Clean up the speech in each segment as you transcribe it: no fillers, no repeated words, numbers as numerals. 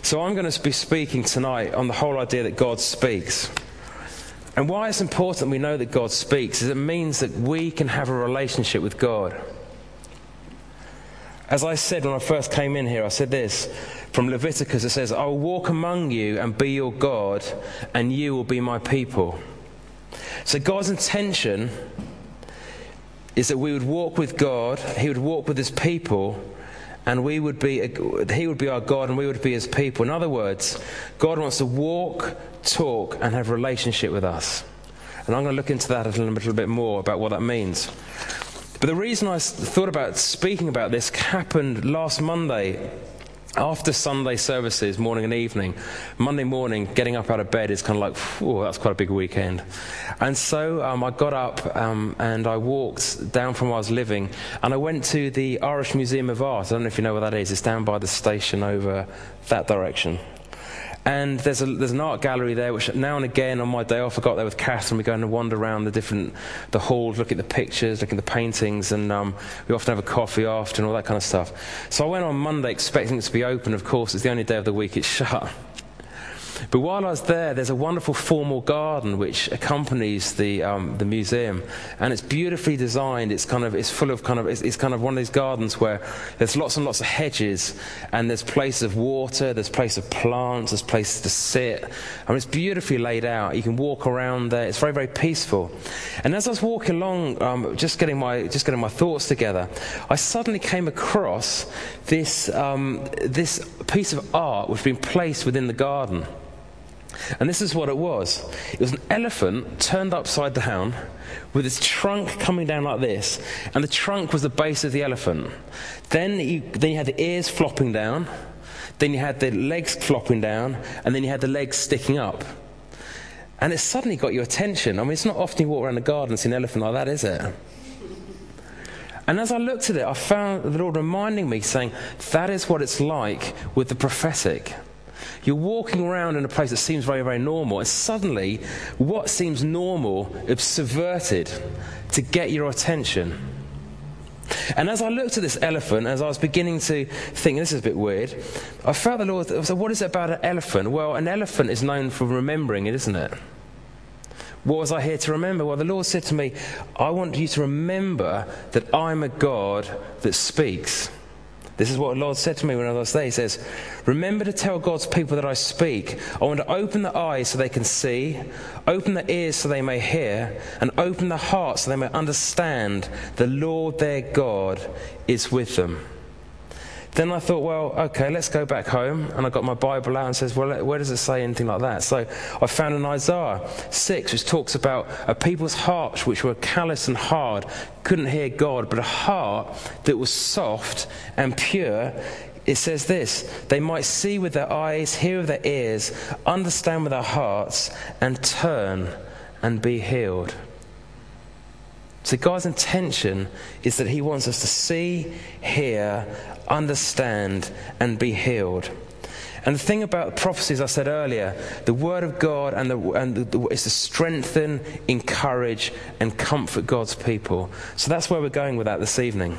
So I'm going to be speaking tonight on the whole idea that God speaks. And why it's important we know that God speaks is it means that we can have a relationship with God. As I said when I first came in here, I said this from Leviticus. It says, I will walk among you and be your God, and you will be my people. So God's intention is that we would walk with God, he would walk with his people, and he would be our God and we would be his people. In other words, God wants to walk, talk, and have a relationship with us. And I'm going to look into that a little bit more about what that means. But the reason I thought about speaking about this happened last Monday after Sunday services, morning and evening. Monday morning, getting up out of bed is kind of like, oh, that's quite a big weekend. And so I got up and I walked down from where I was living, and I went to the Irish Museum of Art. I don't know if you know where that is. It's down by the station over that direction. And there's an art gallery there, which now and again on my day off, I got there with Catherine. We go and wander around the halls, look at the pictures, look at the paintings, and we often have a coffee after and all that kind of stuff. So I went on Monday expecting it to be open. Of course, it's the only day of the week it's shut. But while I was there, there's a wonderful formal garden which accompanies the museum, and it's beautifully designed. It's kind of one of these gardens where there's lots and lots of hedges, and there's places of water, there's places of plants, there's places to sit. I mean, it's beautifully laid out. You can walk around there. It's very, very peaceful. And as I was walking along, just getting my thoughts together, I suddenly came across this piece of art which had been placed within the garden. And this is what it was. It was an elephant turned upside down with its trunk coming down like this, and the trunk was the base of the elephant. Then you had the ears flopping down, then you had the legs flopping down, and then you had the legs sticking up. And it suddenly got your attention. I mean, it's not often you walk around the garden and see an elephant like that, is it? And as I looked at it, I found the Lord reminding me, saying, that is what it's like with the prophetic. You're walking around in a place that seems very, very normal, and suddenly what seems normal is subverted to get your attention. And as I looked at this elephant, as I was beginning to think, this is a bit weird, I felt the Lord, I said, what is it about an elephant? Well, an elephant is known for remembering it, isn't it? What was I here to remember? Well, the Lord said to me, I want you to remember that I'm a God that speaks. This is what the Lord said to me when I was there. He says, remember to tell God's people that I speak. I want to open the eyes so they can see, open the ears so they may hear, and open the heart so they may understand the Lord their God is with them. Then I thought, well, okay, let's go back home. And I got my Bible out and says, well, where does it say anything like that? So I found in Isaiah 6, which talks about a people's hearts which were callous and hard, couldn't hear God, but a heart that was soft and pure. It says this, they might see with their eyes, hear with their ears, understand with their hearts, and turn and be healed. So God's intention is that he wants us to see, hear, understand, and be healed. And the thing about prophecies, I said earlier, the word of God is to strengthen, encourage, and comfort God's people. So that's where we're going with that this evening.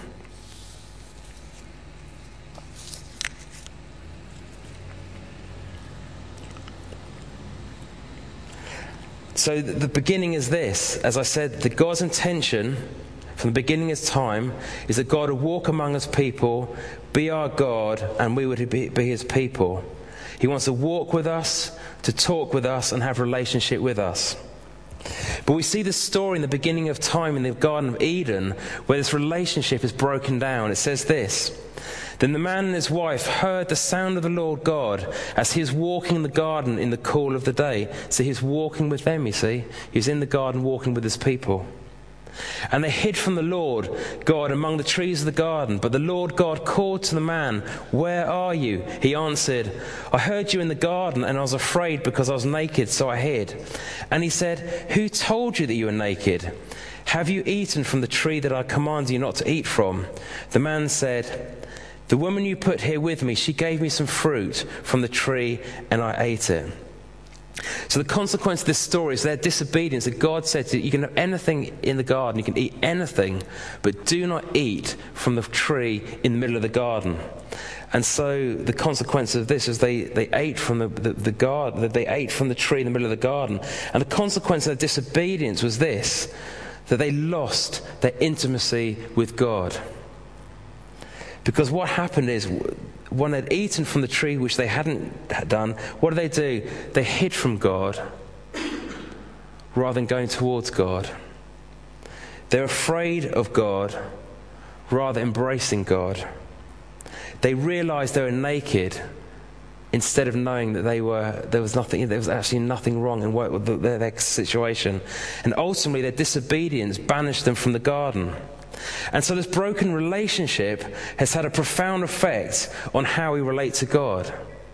So the beginning is this. As I said, that God's intention from the beginning of time is that God would walk among his people, be our God, and we would be his people. He wants to walk with us, to talk with us, and have a relationship with us. But we see this story in the beginning of time in the Garden of Eden where this relationship is broken down. It says this, then the man and his wife heard the sound of the Lord God as he was walking in the garden in the cool of the day. So he's walking with them, you see. He's in the garden walking with his people. And they hid from the Lord God among the trees of the garden. But the Lord God called to the man, where are you? He answered, I heard you in the garden, and I was afraid because I was naked, so I hid. And he said, who told you that you were naked? Have you eaten from the tree that I commanded you not to eat from? The man said, the woman you put here with me, she gave me some fruit from the tree, and I ate it. So the consequence of this story is their disobedience. That God said to you can have anything in the garden, you can eat anything, but do not eat from the tree in the middle of the garden. And so the consequence of this is they ate from the garden, they ate from the tree in the middle of the garden. And the consequence of their disobedience was this, that they lost their intimacy with God. Because what happened is, when they'd eaten from the tree, which they hadn't done, what did they do? They hid from God rather than going towards God. They're afraid of God rather than embracing God. They realized they were naked instead of knowing that there was actually nothing wrong in their situation. And ultimately their disobedience banished them from the garden. And so this broken relationship has had a profound effect on how we relate to God.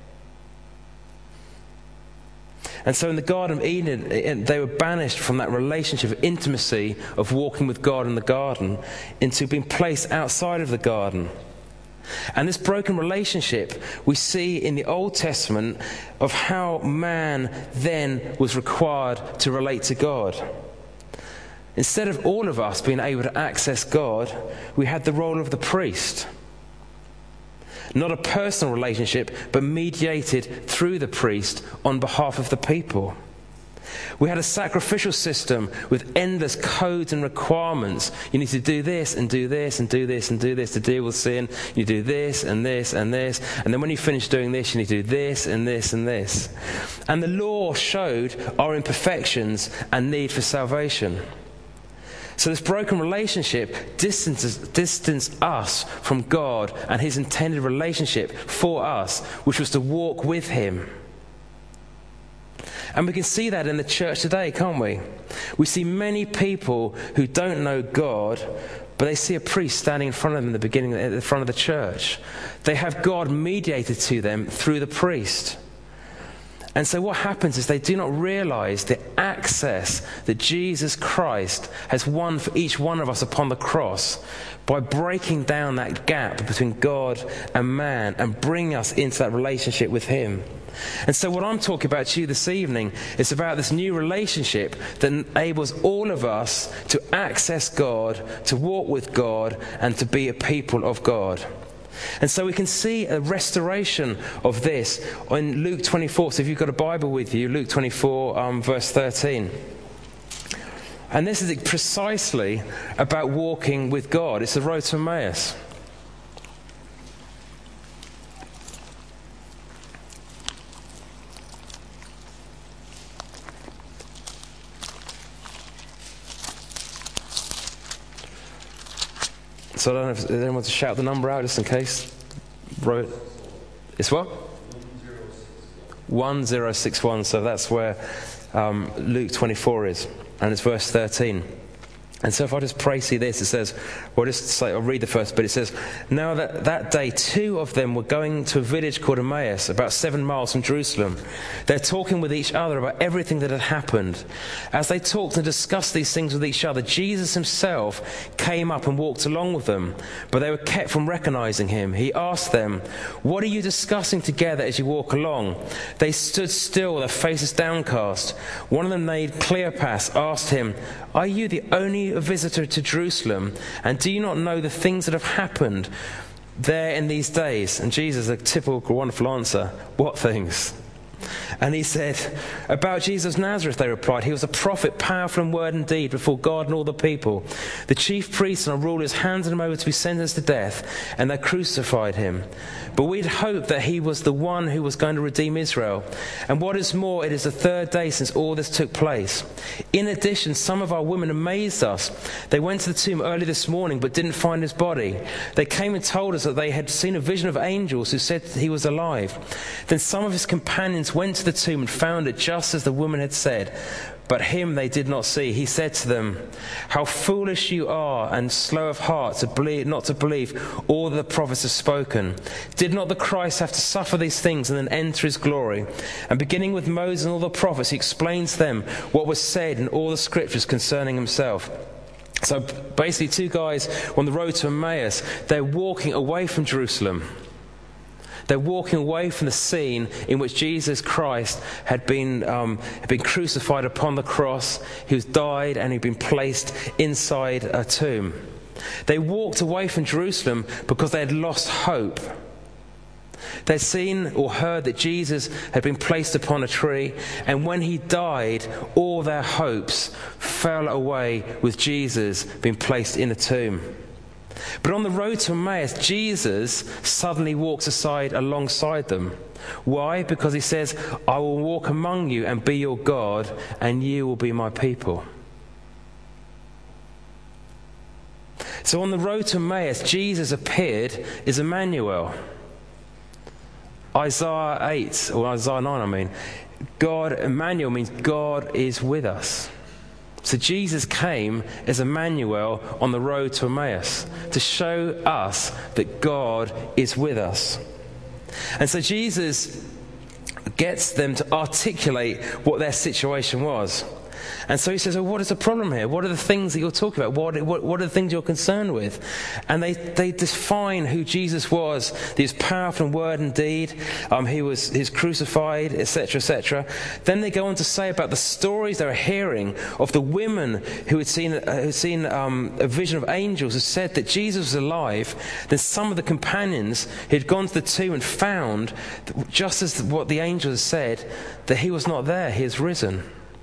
And so in the Garden of Eden, they were banished from that relationship of intimacy of walking with God in the garden into being placed outside of the garden. And this broken relationship we see in the Old Testament of how man then was required to relate to God. Instead of all of us being able to access God, we had the role of the priest. Not a personal relationship, but mediated through the priest on behalf of the people. We had a sacrificial system with endless codes and requirements. You need to do this and do this and do this and do this to deal with sin. You do this and this and this. And then when you finish doing this, you need to do this and this and this. And the law showed our imperfections and need for salvation. So this broken relationship distanced us from God and his intended relationship for us, which was to walk with him. And we can see that in the church today, can't we? We see many people who don't know God, but they see a priest standing in front of them at the front of the church. They have God mediated to them through the priest. And so what happens is they do not realize the access that Jesus Christ has won for each one of us upon the cross by breaking down that gap between God and man and bringing us into that relationship with him. And so what I'm talking about to you this evening is about this new relationship that enables all of us to access God, to walk with God, and to be a people of God. And so we can see a restoration of this in Luke 24. So if you've got a Bible with you, Luke 24, verse 13. And this is precisely about walking with God. It's the road to Emmaus. So I don't know if anyone wants to shout the number out just in case. It's what? 1061. So that's where Luke 24 is. And it's verse 13. And so if I just pray, see this, it says, I'll read the first bit. It says, now that day, two of them were going to a village called Emmaus, about 7 miles from Jerusalem. They're talking with each other about everything that had happened. As they talked and discussed these things with each other, Jesus himself came up and walked along with them, but they were kept from recognizing him. He asked them, what are you discussing together as you walk along? They stood still, their faces downcast. One of them, named Cleopas, asked him, are you the only visitor to Jerusalem, and do you not know the things that have happened there in these days? And Jesus, a typical wonderful answer, what things? And he said, about Jesus of Nazareth, they replied. He was a prophet, powerful in word and deed before God and all the people. The chief priests and our rulers handed him over to be sentenced to death, and they crucified him. But we'd hoped that he was the one who was going to redeem Israel. And what is more, it is the third day since all this took place. In addition, some of our women amazed us. They went to the tomb early this morning, but didn't find his body. They came and told us that they had seen a vision of angels who said he was alive. Then some of his companions went to the tomb and found it just as the woman had said, but him they did not see. He said to them, how foolish you are and slow of heart not to believe all that the prophets have spoken. Did not the Christ have to suffer these things and then enter his glory? And beginning with Moses and all the prophets, he explains to them what was said in all the scriptures concerning himself. So basically 2 guys on the road to Emmaus, they're walking away from Jerusalem. They're walking away from the scene in which Jesus Christ had been crucified upon the cross. He was died and he'd been placed inside a tomb. They walked away from Jerusalem because they had lost hope. They'd seen or heard that Jesus had been placed upon a tree, and when he died, all their hopes fell away with Jesus being placed in a tomb. But on the road to Emmaus, Jesus suddenly walks aside alongside them. Why? Because he says, I will walk among you and be your God, and you will be my people. So on the road to Emmaus, Jesus appeared as Emmanuel. Isaiah 8, or Isaiah 9, God, Emmanuel means God is with us. So Jesus came as Emmanuel on the road to Emmaus to show us that God is with us. And so Jesus gets them to articulate what their situation was. And so he says, what is the problem here? What are the things that you're talking about? What are the things you're concerned with? And they define who Jesus was. He was powerful in word and deed. He was crucified, etc., etc. Then they go on to say about the stories they were hearing of the women who had seen a vision of angels who said that Jesus was alive. Then some of the companions who had gone to the tomb and found, just as what the angels said, that he was not there, he has risen.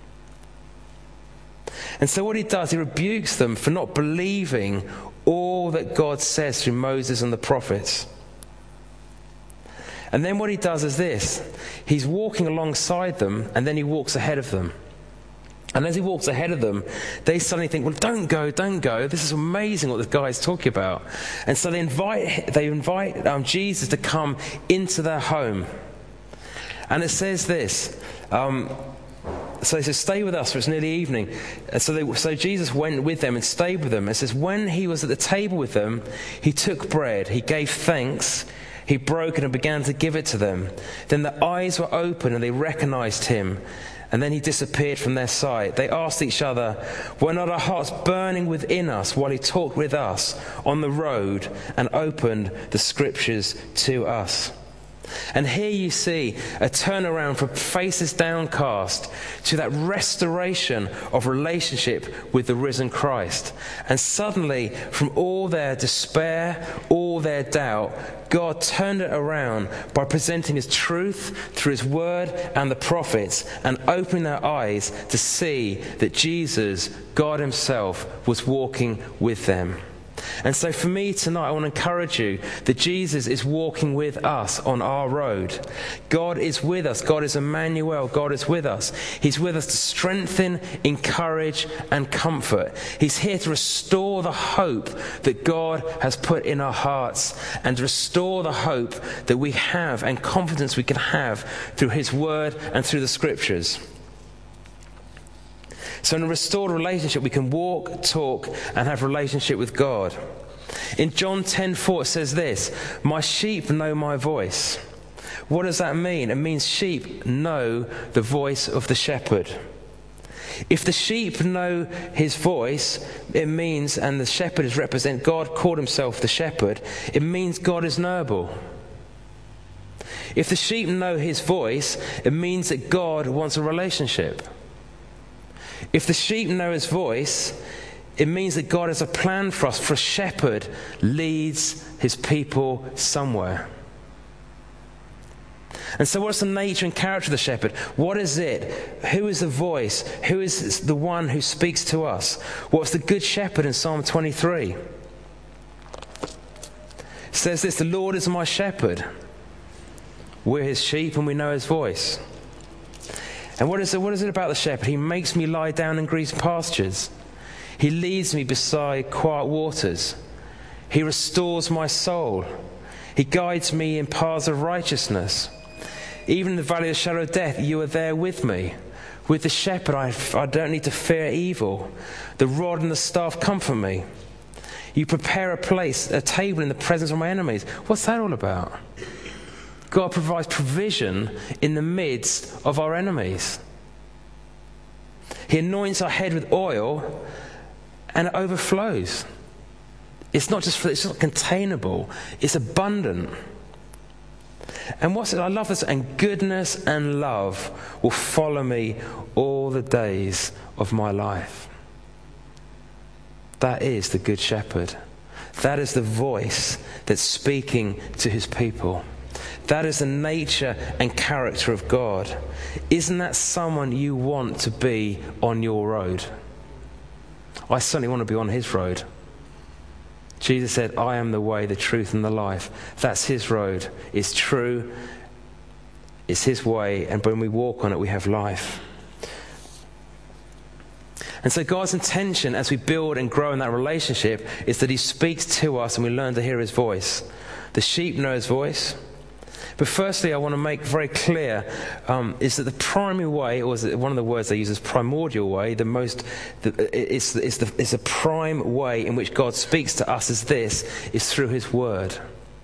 And so what he does, he rebukes them for not believing all that God says through Moses and the prophets. And then what he does is this. He's walking alongside them, and then he walks ahead of them. And as he walks ahead of them, they suddenly think, well, don't go. This is amazing what this guy is talking about. And so they invite Jesus to come into their home. And it says this, so he says, stay with us, for it's nearly evening. And so Jesus went with them and stayed with them. It says, when he was at the table with them, he took bread, he gave thanks, he broke it and began to give it to them. Then their eyes were open and they recognized him. And then he disappeared from their sight. They asked each other, were not our hearts burning within us while he talked with us on the road and opened the scriptures to us? And here you see a turnaround from faces downcast to that restoration of relationship with the risen Christ. And suddenly, from all their despair, all their doubt, God turned it around by presenting his truth through his word and the prophets and opening their eyes to see that Jesus, God himself, was walking with them. And so for me tonight, I want to encourage you that Jesus is walking with us on our road. God is with us. God is Emmanuel. God is with us. He's with us to strengthen, encourage, and comfort. He's here to restore the hope that God has put in our hearts and to restore the hope that we have and confidence we can have through his word and through the scriptures. So in a restored relationship, we can walk, talk, and have a relationship with God. In John 10:4, it says this, my sheep know my voice. What does that mean? It means sheep know the voice of the shepherd. If the sheep know his voice, it means, and the shepherd is represent, God called himself the shepherd, it means God is knowable. If the sheep know his voice, it means that God wants a relationship. If the sheep know his voice, it means that God has a plan for us, for a shepherd leads his people somewhere. And so what's the nature and character of the shepherd? What is it? Who is the voice? Who is the one who speaks to us? What's the good shepherd in Psalm 23? It says this, the Lord is my shepherd. We're his sheep and we know his voice. And what is it about the shepherd? He makes me lie down in green pastures. He leads me beside quiet waters. He restores my soul. He guides me in paths of righteousness. Even in the valley of the shadow of death, you are there with me. With the shepherd, I don't need to fear evil. The rod and the staff comfort me. You prepare a table in the presence of my enemies. What's that all about? God provides provision in the midst of our enemies. He anoints our head with oil and it overflows. It's not containable, it's abundant. And I love this, and goodness and love will follow me all the days of my life. That is the Good Shepherd. That is the voice that's speaking to his people. That is the nature and character of God. Isn't that someone you want to be on your road? I certainly want to be on his road. Jesus said, I am the way, the truth, and the life. That's his road. It's true. It's his way. And when we walk on it, we have life. And so God's intention as we build and grow in that relationship is that he speaks to us and we learn to hear his voice. The sheep know his voice. But firstly, I want to make very clear is that the primary way, or one of the words they use is primordial way, it's the prime way in which God speaks to us is through his word.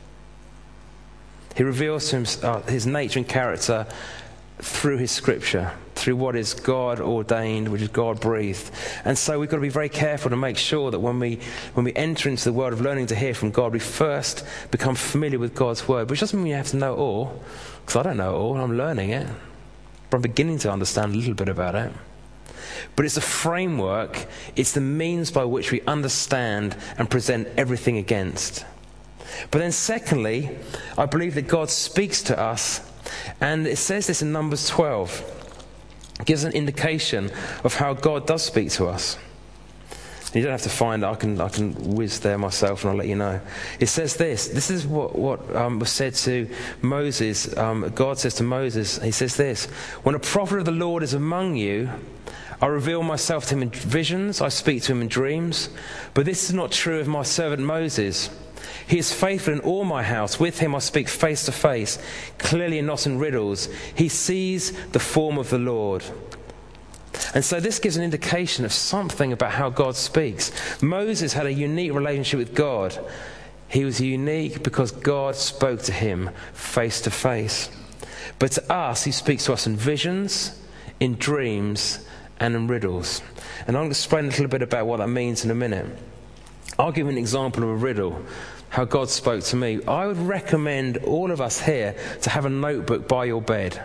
He reveals to his nature and character through his scripture, through what is God ordained, which is God breathed. And so we've got to be very careful to make sure that when we enter into the world of learning to hear from God, we first become familiar with God's word, which doesn't mean you have to know it all, because I don't know it all, and I'm learning it, but I'm beginning to understand a little bit about it. But it's a framework, it's the means by which we understand and present everything against. But then secondly, I believe that God speaks to us. And it says this in Numbers 12. It gives an indication of how God does speak to us. You don't have to find it. I can whiz there myself and I'll let you know. It says this. This is what was said to Moses. God says to Moses, he says this: when a prophet of the Lord is among you, I reveal myself to him in visions, I speak to him in dreams. But this is not true of my servant Moses. He is faithful in all my house. With him I speak face to face, clearly and not in riddles. He sees the form of the Lord. And so this gives an indication of something about how God speaks. Moses had a unique relationship with God. He was unique because God spoke to him face to face. But to us, he speaks to us in visions, in dreams, and in riddles. And I'm going to explain a little bit about what that means in a minute. I'll give an example of a riddle, how God spoke to me. I would recommend all of us here to have a notebook by your bed,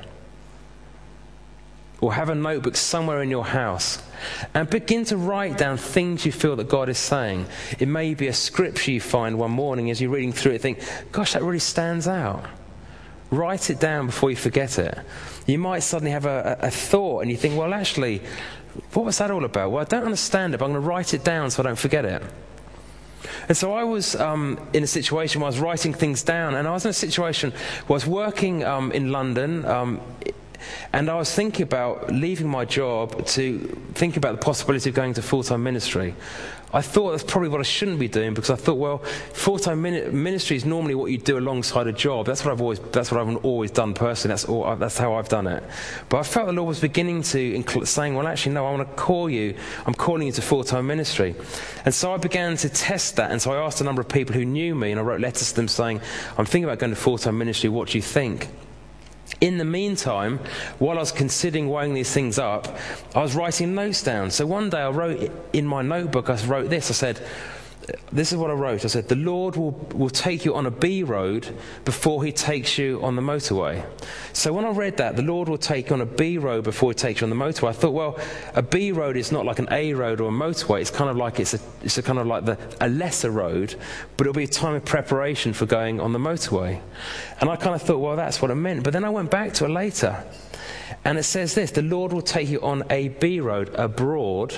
or have a notebook somewhere in your house, and begin to write down things you feel that God is saying. It may be a scripture you find one morning as you're reading through it, think, gosh, that really stands out. Write it down before you forget it. You might suddenly have a thought and you think, well, actually, what was that all about? Well, I don't understand it, but I'm going to write it down so I don't forget it. And so I was in a situation where I was writing things down, and I was in a situation where I was working in London, and I was thinking about leaving my job to think about the possibility of going to full-time ministry. I thought that's probably what I shouldn't be doing, because I thought, well, full-time ministry is normally what you do alongside a job. That's what I've always done personally. That's how I've done it. But I felt the Lord was beginning to saying, well, actually, no, I want to call you. I'm calling you to full-time ministry. And so I began to test that. And so I asked a number of people who knew me, and I wrote letters to them saying, I'm thinking about going to full-time ministry. What do you think? In the meantime, while I was considering weighing these things up, I was writing notes down. So one day I wrote in my notebook, I wrote this. I said, this is what I wrote. I said, the Lord will take you on a B road before he takes you on the motorway. So when I read that, the Lord will take you on a B road before he takes you on the motorway, I thought, well, a B road is not like an A road or a motorway. It's kind of like a lesser road, but it'll be a time of preparation for going on the motorway. And I kind of thought, well, that's what it meant. But then I went back to it later, and it says this: the Lord will take you on a B road abroad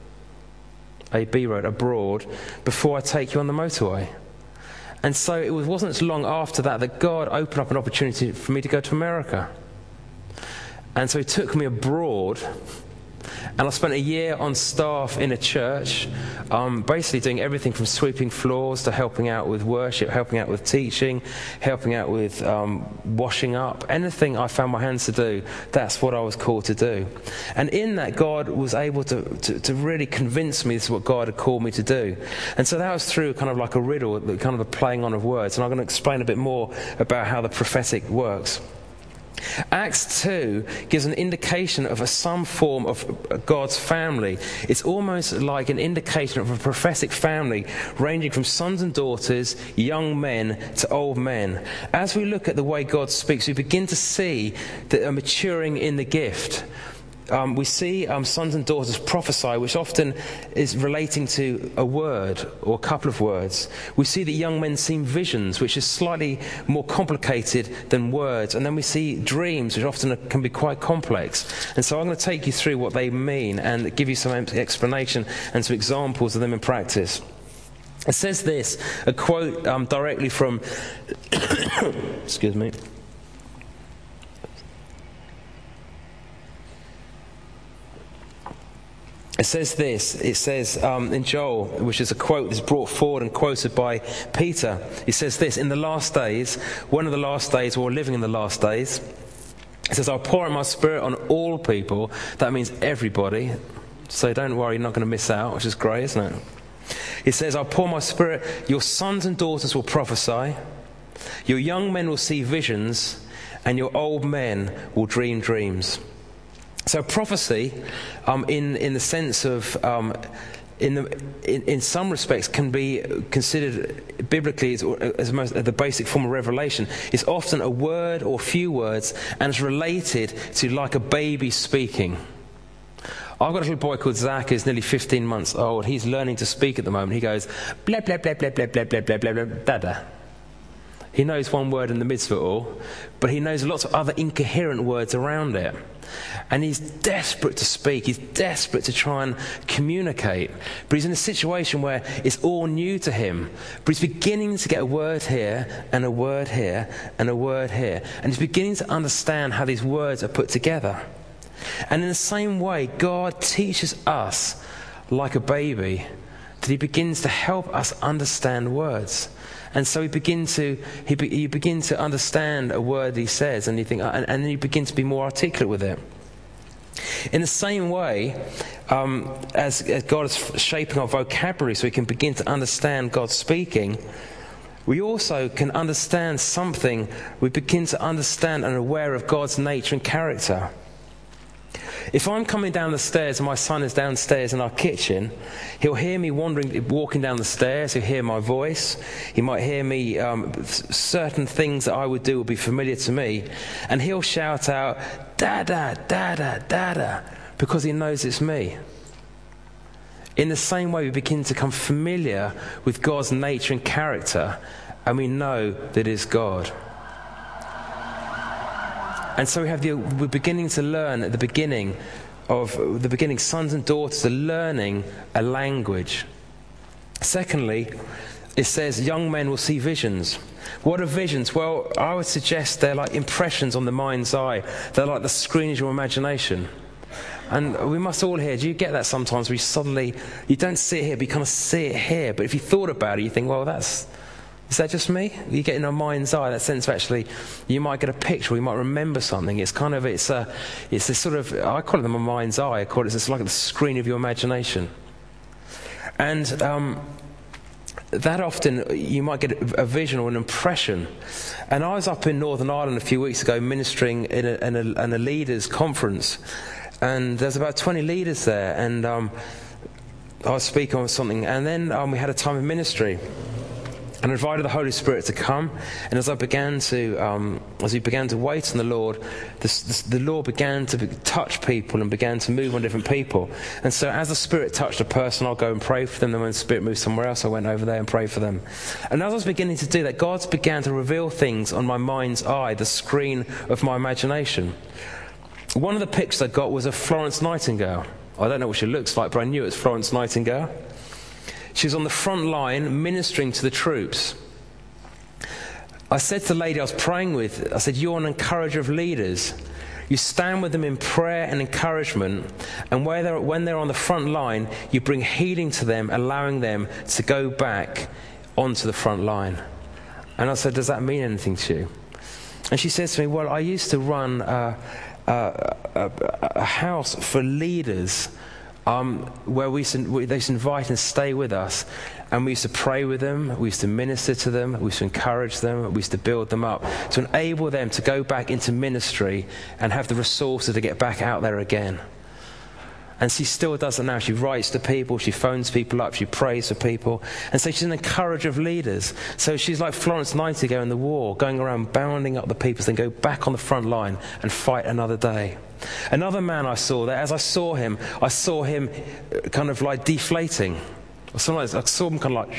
before I take you on the motorway. And so it wasn't long after that God opened up an opportunity for me to go to America. And so he took me abroad, and I spent a year on staff in a church, basically doing everything from sweeping floors to helping out with worship, helping out with teaching, helping out with washing up. Anything I found my hands to do, that's what I was called to do. And in that, God was able to really convince me this is what God had called me to do. And so that was through kind of like a riddle, kind of a playing on of words. And I'm going to explain a bit more about how the prophetic works. Acts 2 gives an indication of some form of God's family. It's almost like an indication of a prophetic family ranging from sons and daughters, young men to old men. As we look at the way God speaks, we begin to see that are maturing in the gift. we see sons and daughters prophesy, which often is relating to a word or a couple of words. We see that young men see visions, which is slightly more complicated than words. And then we see dreams, which often can be quite complex. And so I'm going to take you through what they mean and give you some explanation and some examples of them in practice. It says this, a quote directly from, excuse me. It says this, in Joel, which is a quote that's brought forward and quoted by Peter. It says this, in the last days, one of the last days, or living in the last days, it says, I'll pour out my spirit on all people. That means everybody. So don't worry, you're not going to miss out, which is great, isn't it? It says, I'll pour my spirit, your sons and daughters will prophesy, your young men will see visions, and your old men will dream dreams. So prophecy, in the sense of, in some respects, can be considered biblically as the basic form of revelation. It's often a word or few words, and it's related to like a baby speaking. I've got a little boy called Zach who's nearly 15 months old. He's learning to speak at the moment. He goes, blah, blah, blah, blah, blah, blah, blah, blah, blah, blah, dada. He knows one word in the midst of it all, but he knows lots of other incoherent words around it. And he's desperate to speak. He's desperate to try and communicate. But he's in a situation where it's all new to him. But he's beginning to get a word here, and a word here, and a word here. And he's beginning to understand how these words are put together. And in the same way, God teaches us like a baby, that he begins to help us understand words. And so you begin to understand a word he says, and you think, and then you begin to be more articulate with it. In the same way, as God is shaping our vocabulary so we can begin to understand God speaking, we also can understand something. We begin to understand and are aware of God's nature and character. If I'm coming down the stairs and my son is downstairs in our kitchen, he'll hear me walking down the stairs, he'll hear my voice, he might hear me, certain things that I would do will be familiar to me, and he'll shout out, Dada, Dada, Dada, because he knows it's me. In the same way, we begin to become familiar with God's nature and character, and we know that it is God. And so we're beginning to learn at the beginning, sons and daughters are learning a language. Secondly, it says young men will see visions. What are visions? Well, I would suggest they're like impressions on the mind's eye. They're like the screen of your imagination. And we must all hear, do you get that sometimes where you don't see it here, but you kind of see it here. But if you thought about it, you think, well, is that just me? You get in our mind's eye, that sense of actually, you might get a picture, or you might remember something. It's this sort of, I call it my mind's eye. I call it's like the screen of your imagination. And that often, you might get a vision or an impression. And I was up in Northern Ireland a few weeks ago ministering in a leaders' conference. And there's about 20 leaders there. And I was speaking on something. And then we had a time of ministry. And I invited the Holy Spirit to come, and as we began to wait on the Lord, the Lord began to touch people and began to move on different people. And so as the Spirit touched a person, I'll go and pray for them. Then when the Spirit moved somewhere else, I went over there and prayed for them. And as I was beginning to do that, God began to reveal things on my mind's eye, the screen of my imagination. One of the pictures I got was of Florence Nightingale. I don't know what she looks like, but I knew it was Florence Nightingale. She was on the front line ministering to the troops. I said to the lady I was praying with, I said, you're an encourager of leaders. You stand with them in prayer and encouragement, and when they're on the front line, you bring healing to them, allowing them to go back onto the front line. And I said, does that mean anything to you? And she says to me, well, I used to run a house for leaders where they used to invite and stay with us, and we used to pray with them, we used to minister to them, we used to encourage them, we used to build them up to enable them to go back into ministry and have the resources to get back out there again. And she still does it now. She writes to people, she phones people up, she prays for people. And so she's an encourager of leaders. So she's like Florence Nightingale in the war, going around bounding up the people, then go back on the front line and fight another day. Another man I saw there, as I saw him kind of like deflating. I saw him kind of like...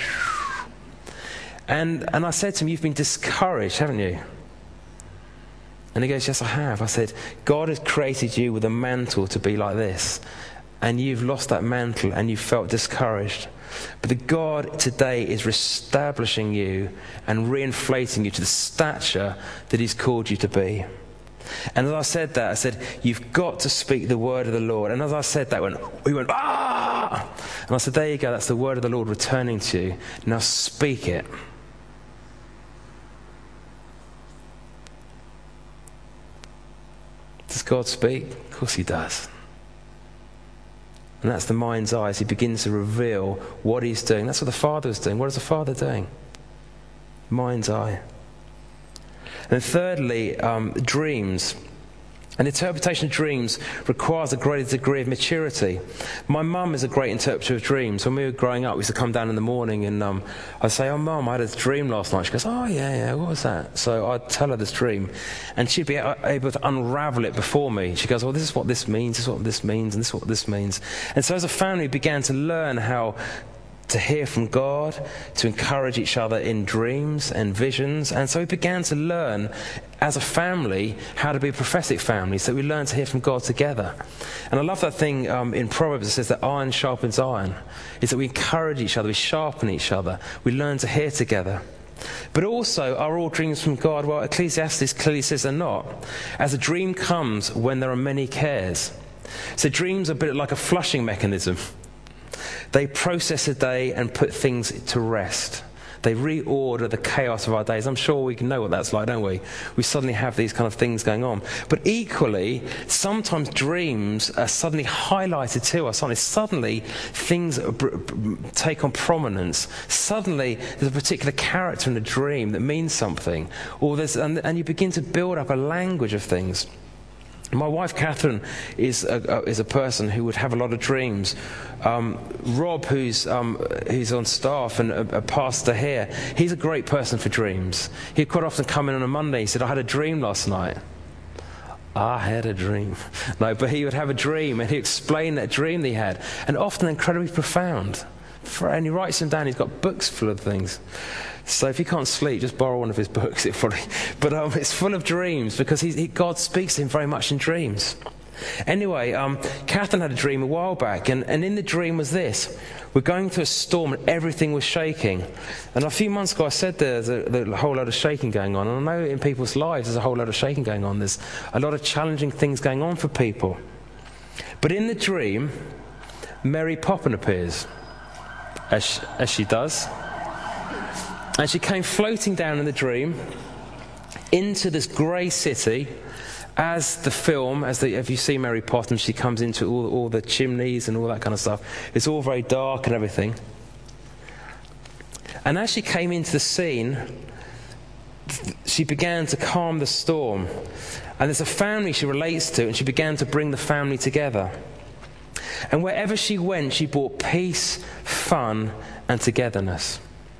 And I said to him, you've been discouraged, haven't you? And he goes, yes, I have. I said, God has created you with a mantle to be like this. And you've lost that mantle and you felt discouraged. But the God today is reestablishing you and reinflating you to the stature that he's called you to be. And as I said that, I said, you've got to speak the word of the Lord. And as I said that, he went, ah! And I said, there you go, that's the word of the Lord returning to you. Now speak it. Does God speak? Of course he does. And that's the mind's eye as he begins to reveal what he's doing. That's what the Father is doing. What is the Father doing? Mind's eye. And thirdly, dreams. An interpretation of dreams requires a greater degree of maturity. My mum is a great interpreter of dreams. When we were growing up, we used to come down in the morning and I'd say, oh, Mum, I had a dream last night. She goes, oh, yeah, what was that? So I'd tell her this dream. And she'd be able to unravel it before me. She goes, well, this is what this means, this is what this means, and this is what this means. And so as a family, we began to learn how to hear from God, to encourage each other in dreams and visions. And so we began to learn as a family how to be a prophetic family, so we learned to hear from God together. And I love that thing in Proverbs that says that iron sharpens iron, is that we encourage each other, we sharpen each other, we learn to hear together. But also, are all dreams from God? Well, Ecclesiastes clearly says they're not. As a dream comes when there are many cares. So dreams are a bit like a flushing mechanism. They process a day and put things to rest. They reorder the chaos of our days. I'm sure we can know what that's like, don't we? We suddenly have these kind of things going on. But equally, sometimes dreams are suddenly highlighted to us. Suddenly things take on prominence. Suddenly there's a particular character in a dream that means something. And you begin to build up a language of things. My wife Catherine is a person who would have a lot of dreams. Rob, who's on staff and a pastor here, he's a great person for dreams. He'd quite often come in on a Monday. He said, I had a dream last night. I had a dream. No, but he would have a dream and he'd explain that dream that he had, and often incredibly profound. And he writes them down. He's got books full of things. So if you can't sleep, just borrow one of his books. But it's full of dreams because God speaks to him very much in dreams. Anyway, Catherine had a dream a while back, and in the dream was this. We're going through a storm and everything was shaking. And a few months ago I said there's a whole load of shaking going on. And I know in people's lives there's a whole load of shaking going on. There's a lot of challenging things going on for people. But in the dream, Mary Poppin appears, as she does. And she came floating down in the dream into this grey city, as the film, if you see Mary Poppins, she comes into all the chimneys and all that kind of stuff. It's all very dark and everything. And as she came into the scene, she began to calm the storm. And there's a family she relates to, and she began to bring the family together. And wherever she went, she brought peace, fun, and togetherness.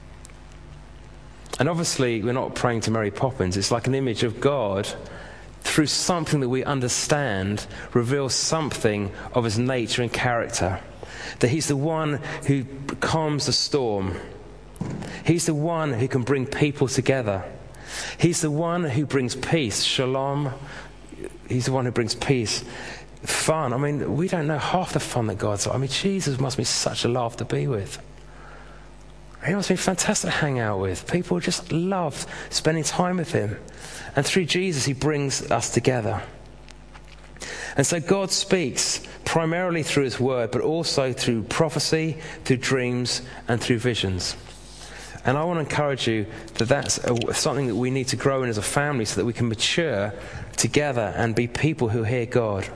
And obviously, we're not praying to Mary Poppins. It's like an image of God, through something that we understand, reveals something of his nature and character. That he's the one who calms the storm. He's the one who can bring people together. He's the one who brings peace, shalom. He's the one who brings peace. Fun. I mean, we don't know half the fun that God's got. I mean, Jesus must be such a laugh to be with. He must be fantastic to hang out with. People just love spending time with him. And through Jesus, he brings us together. And so God speaks primarily through his word, but also through prophecy, through dreams, and through visions. And I want to encourage you that that's something that we need to grow in as a family so that we can mature together and be people who hear God.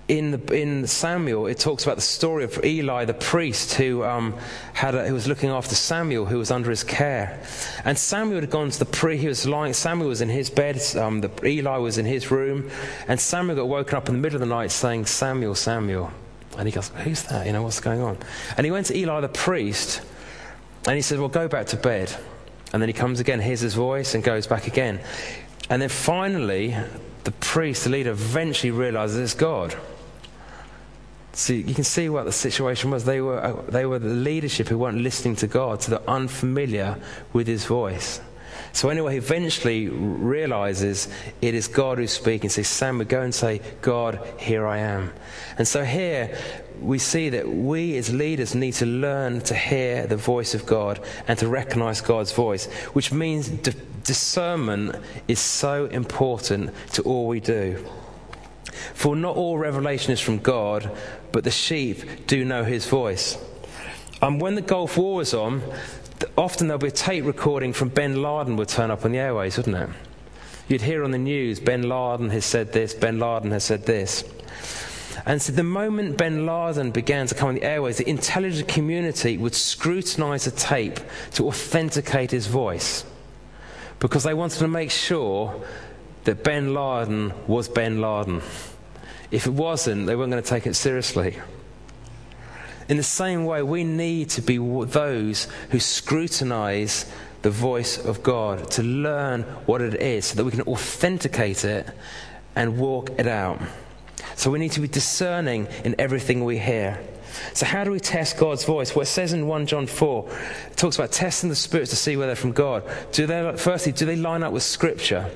in Samuel, it talks about the story of Eli, the priest, who was looking after Samuel, who was under his care. And Samuel had gone to the priest. He was lying. Samuel was in his bed. Eli was in his room, and Samuel got woken up in the middle of the night saying, "Samuel, Samuel." And he goes, "Who's that? What's going on?" And he went to Eli, the priest, and he said, "Well, go back to bed." And then he comes again, hears his voice, and goes back again. And then finally, the priest, the leader, eventually realizes it's God. So you can see what the situation was. They were the leadership who weren't listening to God, so they're unfamiliar with his voice. So anyway, he eventually realizes it is God who's speaking. So Samuel, go and say, "God, here I am." And so here we see that we as leaders need to learn to hear the voice of God and to recognize God's voice, which means discernment is so important to all we do. For not all revelation is from God, but the sheep do know his voice. When the Gulf War was on, often there'll be a tape recording from bin Laden would turn up on the airways, wouldn't it? You'd hear on the news, bin Laden has said this, bin Laden has said this. And so the moment bin Laden began to come on the airways, the intelligence community would scrutinize the tape to authenticate his voice, because they wanted to make sure that bin Laden was bin Laden. If it wasn't, they weren't going to take it seriously. In the same way, we need to be those who scrutinize the voice of God, to learn what it is so that we can authenticate it and walk it out. So we need to be discerning in everything we hear. So how do we test God's voice? Well, it says in 1 John 4, it talks about testing the spirits to see whether they're from God. Firstly, do they line up with Scripture?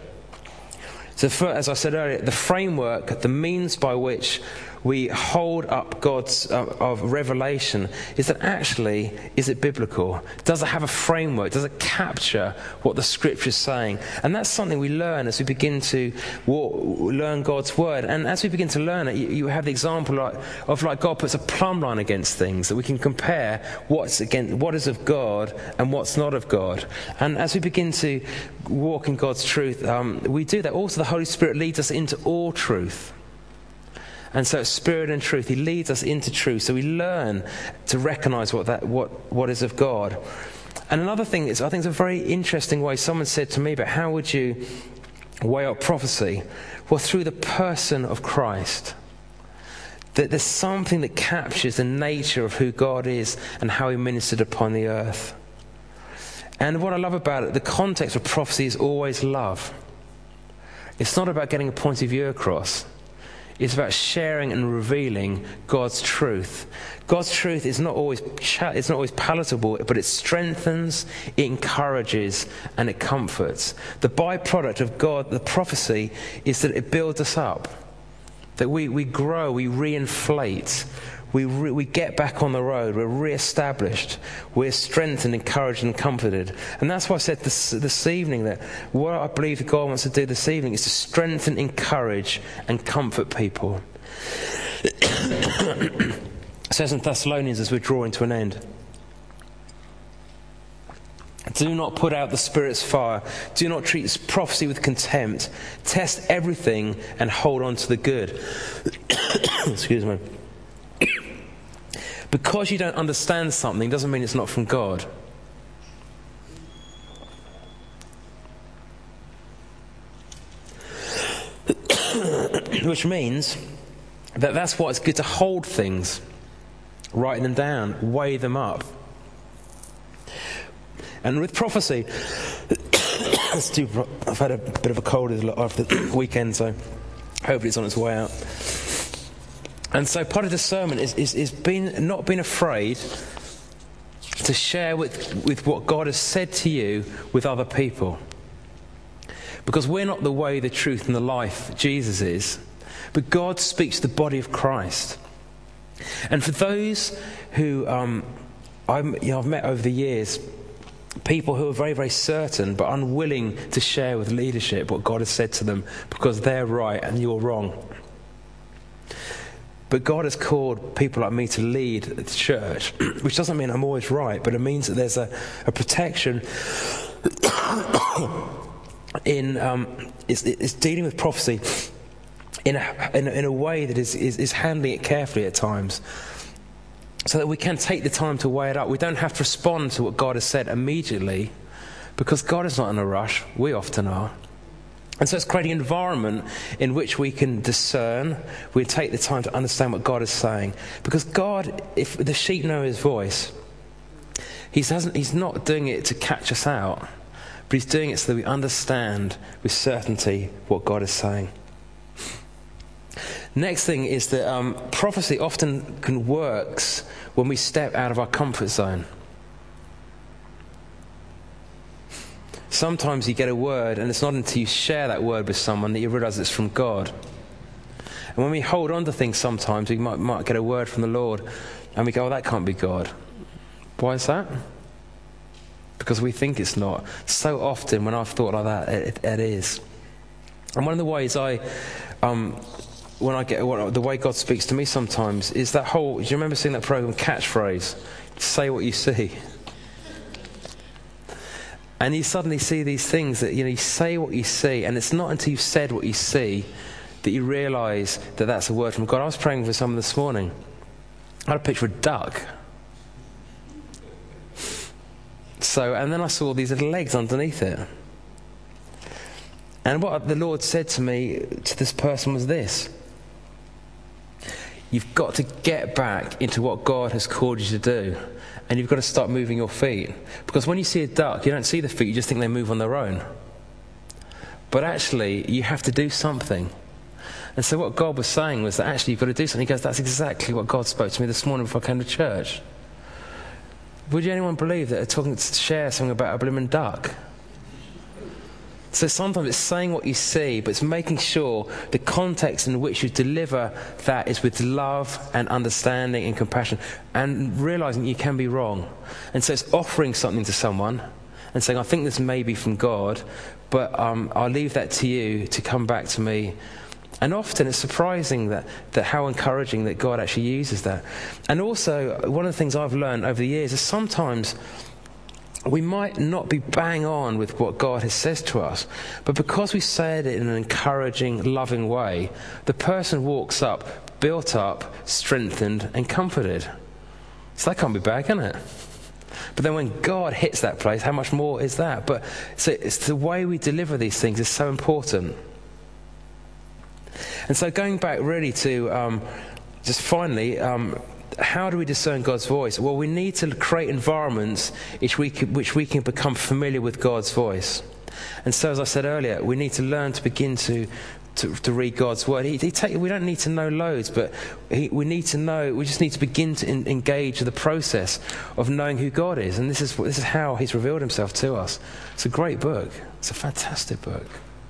So as I said earlier, the framework, the means by which we hold up God's of revelation is that actually, is it biblical? Does it have a framework? Does it capture what the Scripture is saying? And that's something we learn as we begin to learn God's Word. And as we begin to learn it, you have the example of God puts a plumb line against things, that we can compare what is of God and what's not of God. And as we begin to walk in God's truth, we do that. Also, the Holy Spirit leads us into all truth. And so it's spirit and truth. He leads us into truth. So we learn to recognize what is of God. And another thing is, I think it's a very interesting way. Someone said to me, but how would you weigh up prophecy? Well, through the person of Christ. That there's something that captures the nature of who God is and how he ministered upon the earth. And what I love about it, the context of prophecy is always love. It's not about getting a point of view across. It's about sharing and revealing God's truth. God's truth is not always palatable, but it strengthens, it encourages, and it comforts. The byproduct of God, the prophecy, is that it builds us up. That we grow, we reinflate, we get back on the road, we're re-established, we're strengthened, encouraged, and comforted. And that's why I said this evening that what I believe God wants to do this evening is to strengthen, encourage, and comfort people. It says in Thessalonians, as we're drawing to an end, do not put out the Spirit's fire. Do not treat prophecy with contempt. Test everything and hold on to the good. Excuse me. Because you don't understand something doesn't mean it's not from God. Which means that's why it's good to hold things, write them down, weigh them up. And with prophecy, I've had a bit of a cold after the weekend, so hopefully it's on its way out. And so part of discernment is not being afraid to share with what God has said to you with other people. Because we're not the way, the truth, and the life Jesus is. But God speaks to the body of Christ. And for those who I've met over the years, people who are very, very certain but unwilling to share with leadership what God has said to them because they're right and you're wrong. But God has called people like me to lead the church, which doesn't mean I'm always right, but it means that there's a protection in it's dealing with prophecy in a way that is handling it carefully at times, so that we can take the time to weigh it up. We don't have to respond to what God has said immediately, because God is not in a rush. We often are. And so it's creating an environment in which we can discern, we take the time to understand what God is saying. Because God, if the sheep know his voice, he's not doing it to catch us out, but he's doing it so that we understand with certainty what God is saying. Next thing is that prophecy often works when we step out of our comfort zone. Sometimes you get a word, and it's not until you share that word with someone that you realise it's from God. And when we hold on to things sometimes, we might get a word from the Lord, and we go, oh, that can't be God. Why is that? Because we think it's not. So often when I've thought like that, it is. And one of the ways the way God speaks to me sometimes is that whole, do you remember seeing that program Catchphrase? Say what you see. And you suddenly see these things that, you say what you see, and it's not until you've said what you see that you realise that that's a word from God. I was praying for someone this morning. I had a picture of a duck. And then I saw these little legs underneath it. And what the Lord said to me, to this person, was this: you've got to get back into what God has called you to do. And you've got to start moving your feet. Because when you see a duck, you don't see the feet, you just think they move on their own. But actually, you have to do something. And so what God was saying was that actually you've got to do something. He goes, that's exactly what God spoke to me this morning before I came to church. Would anyone believe that they're talking to share something about a blooming duck? So sometimes it's saying what you see, but it's making sure the context in which you deliver that is with love and understanding and compassion, and realising you can be wrong. And so it's offering something to someone and saying, I think this may be from God, but I'll leave that to you to come back to me. And often it's surprising that how encouraging that God actually uses that. And also, one of the things I've learned over the years is sometimes we might not be bang on with what God has said to us, but because we said it in an encouraging, loving way, the person walks up, built up, strengthened, and comforted. So that can't be bad, can it? But then when God hits that place, how much more is that? But so it's the way we deliver these things is so important. And so going back really to just finally, how do we discern God's voice? Well, we need to create environments which we can become familiar with God's voice. And so, as I said earlier, we need to learn to begin to read God's word. We don't need to know loads, but we just need to begin to engage the process of knowing who God is. And this is how he's revealed himself to us. It's a great book. It's a fantastic book.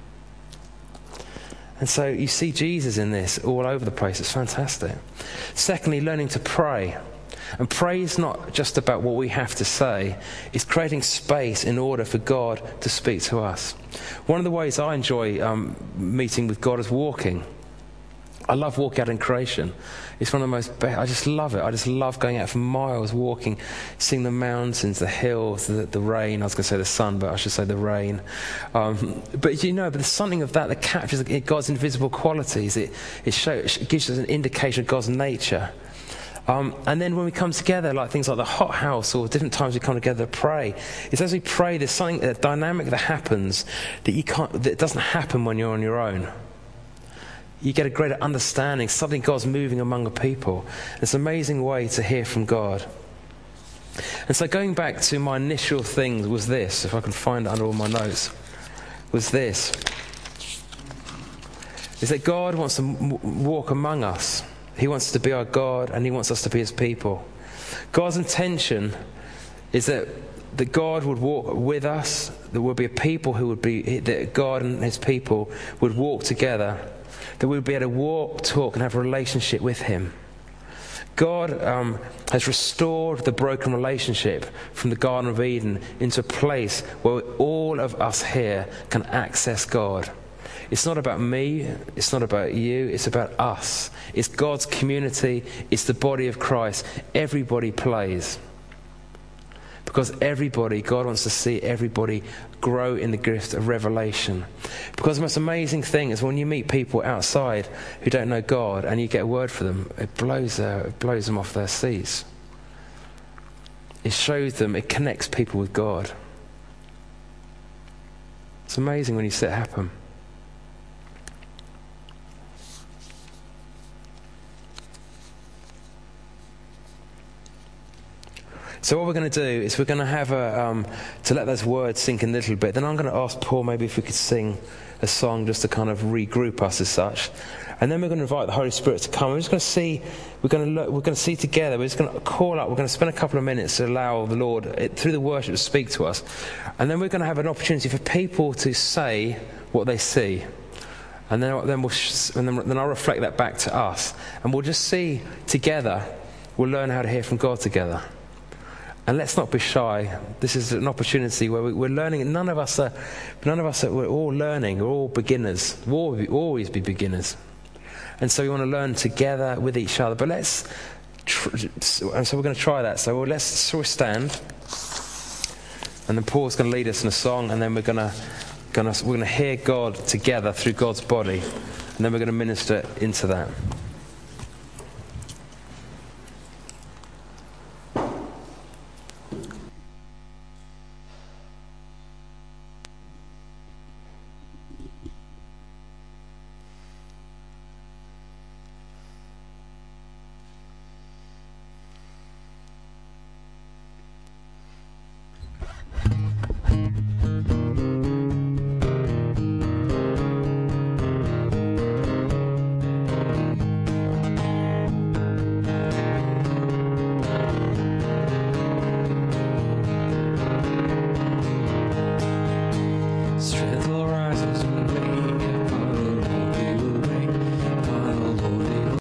And so you see Jesus in this all over the place. It's fantastic. Secondly, learning to pray. And pray is not just about what we have to say. It's creating space in order for God to speak to us. One of the ways I enjoy meeting with God is walking. I love walking out in creation. It's one of the most I just love it. I just love going out for miles, walking, seeing the mountains, the hills, the rain. I was going to say the sun, but I should say the rain. But there's something of that captures God's invisible qualities. It gives us an indication of God's nature. And then when we come together, like things like the hot house or different times we come together to pray, it's as we pray, there's something, a dynamic that happens that doesn't happen when you're on your own. You get a greater understanding. Suddenly God's moving among the people. It's an amazing way to hear from God. And so going back to my initial thing was this, if I can find it under all my notes, was this. Is that God wants to walk among us. He wants to be our God and he wants us to be his people. God's intention is that God would walk with us. There would be a people that God and his people would walk together. That we would be able to walk, talk, and have a relationship with him. God has restored the broken relationship from the Garden of Eden into a place where all of us here can access God. It's not about me, it's not about you, it's about us. It's God's community, it's the body of Christ. Everybody plays. Because God wants to see everybody grow in the gift of revelation. Because the most amazing thing is when you meet people outside who don't know God and you get a word for them, it blows them off their seats. It shows them, it connects people with God. It's amazing when you see it happen. So what we're going to do is we're going to have to let those words sink in a little bit. Then I'm going to ask Paul maybe if we could sing a song just to kind of regroup us as such. And then we're going to invite the Holy Spirit to come. We're just going to see, we're going to see together. We're just going to call up. We're going to spend a couple of minutes to allow the Lord, through the worship, to speak to us. And then we're going to have an opportunity for people to say what they see. And then I'll reflect that back to us. And we'll just see together, we'll learn how to hear from God together. And let's not be shy. This is an opportunity where we're learning. None of us are, we're all learning. We're all beginners. We'll always be beginners. And so we want to learn together with each other. But and so we're going to try that. So let's sort of stand. And then Paul's going to lead us in a song. And then we're going to hear God together through God's body. And then we're going to minister into that. Strength